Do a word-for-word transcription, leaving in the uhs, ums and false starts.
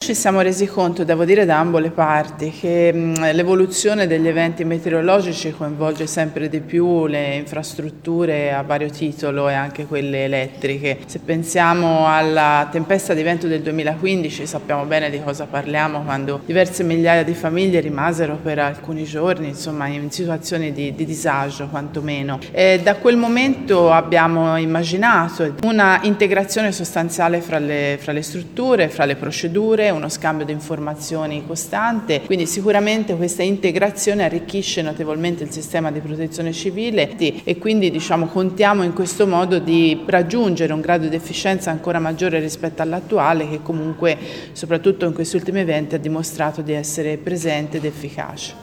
ci siamo resi conto, devo dire da ambo le parti, che mh, l'evoluzione degli eventi meteorologici coinvolge sempre di più le infrastrutture a vario titolo e anche quelle elettriche. Se pensiamo alla tempesta di vento del duemilaquindici sappiamo bene di cosa parliamo, quando diverse migliaia di famiglie rimasero per alcuni giorni insomma, in situazioni di, di disagio quantomeno. E da quel momento abbiamo immaginato una integrazione sostanziale fra le, fra le strutture, fra le procedure, uno scambio di informazioni costante, quindi sicuramente questa integrazione arricchisce notevolmente il sistema di protezione civile e quindi diciamo, contiamo in questo modo di raggiungere un grado di efficienza ancora maggiore rispetto all'attuale, che comunque soprattutto in questi ultimi eventi ha dimostrato di essere presente ed efficace.